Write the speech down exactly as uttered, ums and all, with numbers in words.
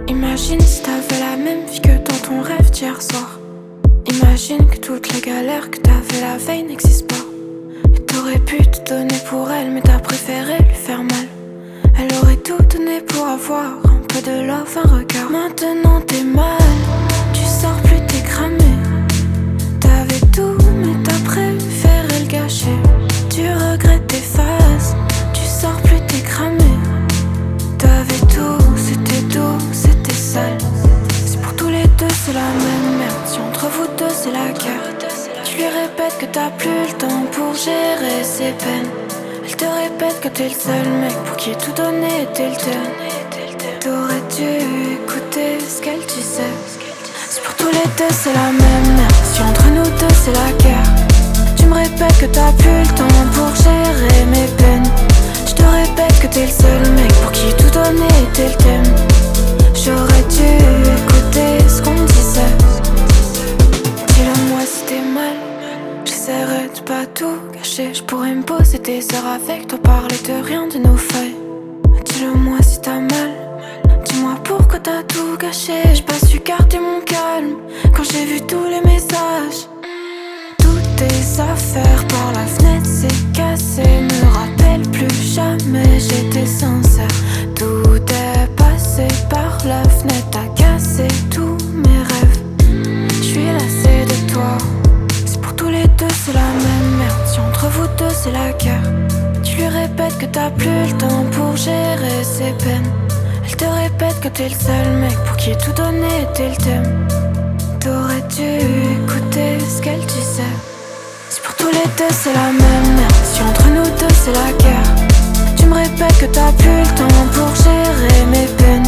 Imagine si t'avais la même vie que dans ton rêve d'hier soir. Imagine que toute la galère que t'avais la veille n'existe pas. Et t'aurais pu te donner pour elle, mais t'as préféré lui faire mal. Elle aurait tout donné pour avoir un peu de love, un regard. Maintenant t'es mal, tu sors plus, t'es cramé. T'avais tout, mais t'as préféré le gâcher. Tu regrettes tes phases, tu sors plus, t'es cramé. T'avais tout, c'était doux, c'était sale. C'est pour tous les deux, c'est la même merde. Si entre vous deux, c'est la guerre. Tu lui répètes que t'as plus le temps pour gérer ses peines. Elle te répète que t'es le seul mec pour qui tout donner était le thème. T'aurais dû écouter ce qu'elle disait. C'est pour tous les deux, c'est la même merde. Si entre nous deux, c'est la guerre. Tu me répètes que t'as plus le temps pour gérer mes peines. Je te répète que t'es le seul mec pour qui tout donner était le thème. J'aurais dû écouter ce qu'on me disait. Dis-le moi si t'es mal, j'essaierai de pas tout gâcher. Je pourrais me poser des heures avec toi, parler de rien de nos failles. Dis-le moi si t'as mal, dis-moi pourquoi t'as tout gâché. J'ai pas su garder mon calme quand j'ai vu tous les messages. Toutes tes affaires par la fenêtre c'est cassé. Me rappelle plus jamais j'étais sincère. Tout est passé par la fenêtre, t'as cassé tous mes rêves. J'suis lassée de toi. C'est pour tous les deux, c'est la même merde. Si entre vous deux, c'est la guerre. Tu lui répètes que t'as plus le temps pour gérer ses peines. Elle te répète que t'es le seul mec pour qui tout donner était le thème. T'aurais dû écouter ce qu'elle disait. C'est pour tous les deux, c'est la même merde. Si entre nous deux, c'est la guerre. Tu me répètes que t'as plus le temps pour gérer mes peines.